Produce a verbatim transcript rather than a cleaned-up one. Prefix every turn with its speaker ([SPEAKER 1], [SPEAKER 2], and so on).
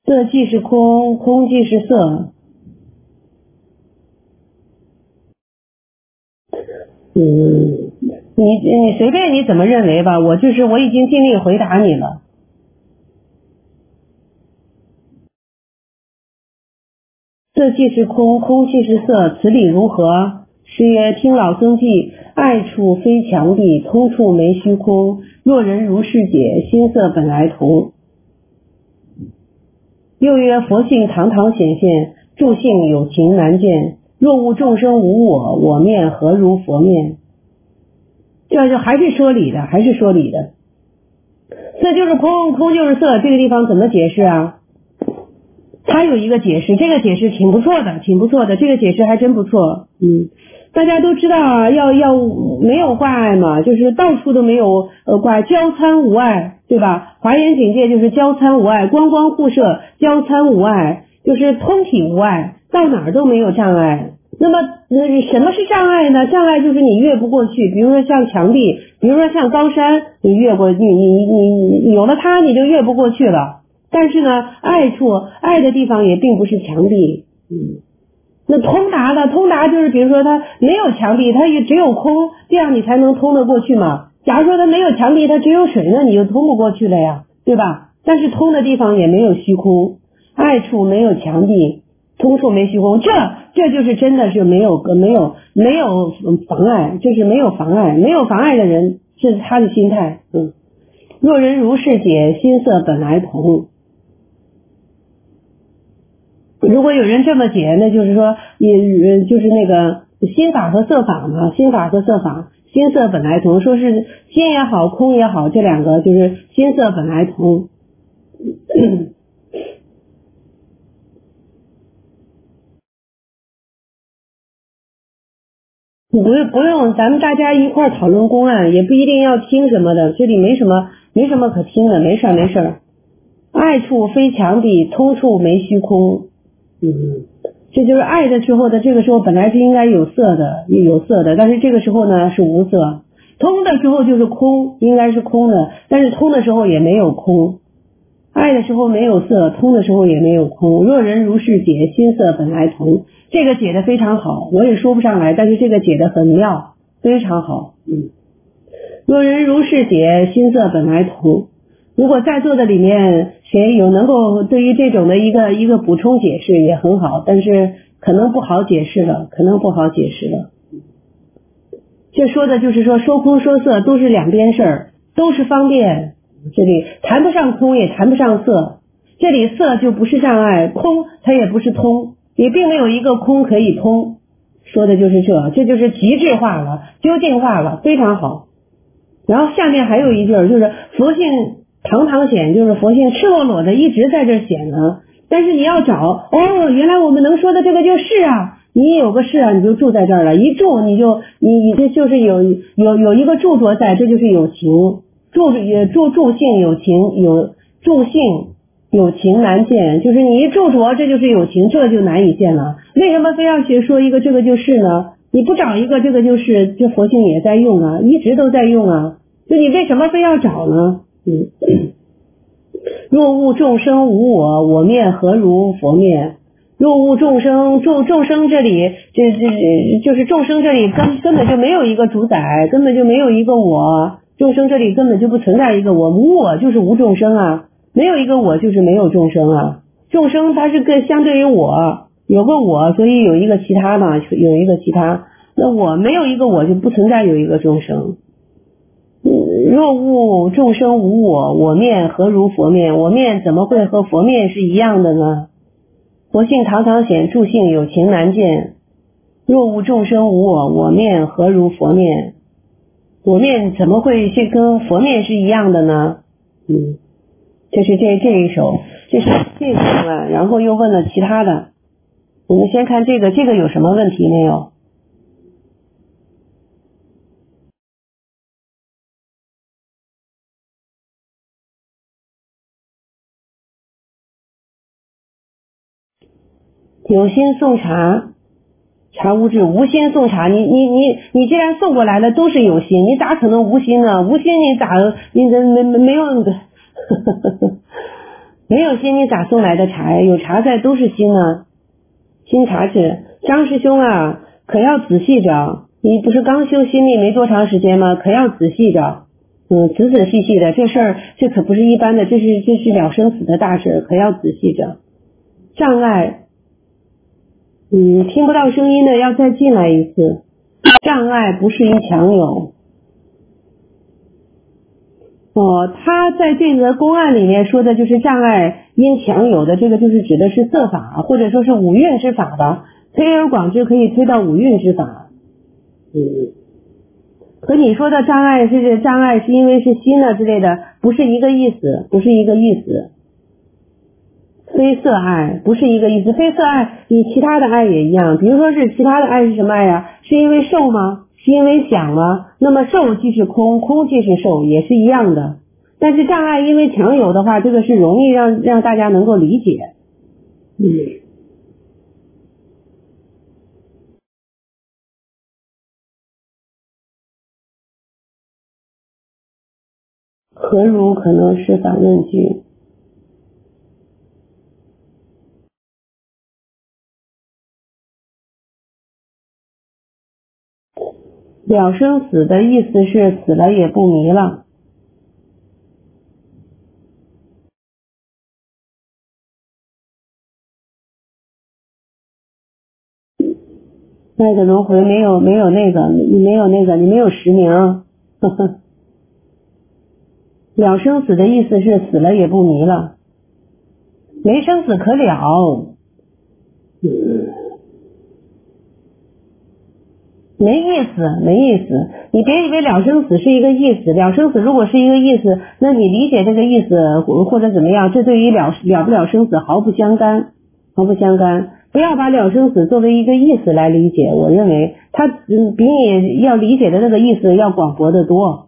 [SPEAKER 1] 色即是空，空即是色。嗯，你你随便你怎么认为吧，我就是我已经尽力回答你了。色即是空，空即是色，此理如何？师曰：听老僧记，爱处非墙壁，通处没虚空。若人如是解，心色本来同。又曰：佛性堂堂显现，住性有情难见。若悟众生无我，我面何如佛面？这就还是说理的，还是说理的。色就是空，空就是色，这个地方怎么解释啊？他有一个解释，这个解释挺不错的，挺不错的，这个解释还真不错。嗯，大家都知道啊，要要没有挂碍嘛，就是到处都没有呃挂交参无碍，对吧？华严境界就是交参无碍，光光互摄，交参无碍，就是通体无碍，到哪儿都没有障碍。那么呃什么是障碍呢？障碍就是你越不过去，比如说像墙壁，比如说像高山，你越过你你你你有了它，你就越不过去了。但是呢，爱处爱的地方也并不是墙壁，嗯，那通达的通达就是比如说它没有墙壁，它也只有空，这样你才能通得过去嘛。假如说它没有墙壁，它只有水，那你就通不过去了呀，对吧？但是通的地方也没有虚空，爱处没有墙壁，通处没虚空，这这就是真的是没有没有没有妨碍，就是没有妨碍，没有妨碍的人是他的心态，嗯。若人如是解，心色本来同。如果有人这么解，那就是说，也就是那个心法和色法嘛，心法和色法，心色本来同，说是心也好，空也好，这两个就是心色本来同。不用不用，咱们大家一块讨论公案，也不一定要听什么的，这里没什么没什么可听的，没事没事。爱处非墙壁，通处没虚空。嗯，这就是爱的时候的，这个时候本来是应该有色的，有色的，但是这个时候呢是无色。通的时候就是空，应该是空的，但是通的时候也没有空。爱的时候没有色，通的时候也没有空。若人如是解，心色本来同。这个解得非常好，我也说不上来，但是这个解得很妙，非常好。嗯，若人如是解，心色本来同。如果在座的里面谁有能够对于这种的一个一个补充解释也很好，但是可能不好解释了，可能不好解释了。这说的就是说说空说色都是两边事儿，都是方便，这里谈不上空也谈不上色，这里色就不是障碍，空它也不是通，也并没有一个空可以通，说的就是这，这就是极致化了，究竟化了，非常好。然后下面还有一句就是佛性堂堂显，就是佛性赤裸裸的一直在这显呢，但是你要找哦，原来我们能说的这个就是啊，你有个是啊，你就住在这儿了，一住你就你你这就是有有有一个住着在，这就是有情，住也住住性有情，有住性有情难见，就是你一住着这就是有情，这就难以见了。为什么非要学说一个这个就是呢？你不找一个这个就是，这佛性也在用啊，一直都在用啊，就你为什么非要找呢？嗯，若悟众生无我，我面何如佛面？若悟众生，众众生这里，这这就是众生这里根根本就没有一个主宰，根本就没有一个我，众生这里根本就不存在一个我，无我就是无众生啊，没有一个我就是没有众生啊，众生它是更相对于我，有个我，所以有一个其他嘛，有一个其他，那我没有一个我就不存在有一个众生。若悟众生无我，我面何如佛面？我面怎么会和佛面是一样的呢？佛性堂堂显，住性有情难见。若悟众生无我，我面何如佛面？我面怎么会是跟佛面是一样的呢？嗯，这是这这一首，这是这个案，然后又问了其他的。我们先看这个，这个有什么问题没有？有心送茶，茶无智，无心送茶。你你你你既然送过来的都是有心，你咋可能无心呢？无心你咋你没没没有？ 没有心你咋送来的茶呀？有茶在都是心啊，新茶吃。张师兄啊，可要仔细着，你不是刚修心力没多长时间吗？可要仔细着，嗯，仔仔细细的，这事儿这可不是一般的，这是这是了生死的大事，可要仔细着。障碍，嗯，听不到声音的要再进来一次。障碍不是一强有。哦，他在这个公案里面说的就是障碍因强有的，这个就是指的是色法，或者说是五蕴之法吧。推而广之可以推到五蕴之法。嗯，和你说的障碍是这障碍是因为是心啊之类的，不是一个意思，不是一个意思。非色爱不是一个意思，非色爱与其他的爱也一样。比如说是其他的爱是什么爱呀？是因为受吗？是因为想吗？那么受即是空，空即是受，也是一样的。但是障碍因为强有的话，这个是容易让让大家能够理解。嗯。何如可能是反问句？了生死的意思是死了也不迷了。那个轮回没有没有那个，你没有那个，你没有实名。呵呵。了生死的意思是死了也不迷了，没生死可了。嗯，没意思，没意思。你别以为了生死是一个意思，了生死如果是一个意思，那你理解这个意思或者怎么样，这对于了了不了生死毫不相干，毫不相干。不要把了生死作为一个意思来理解，我认为它嗯比你要理解的那个意思要广博得多。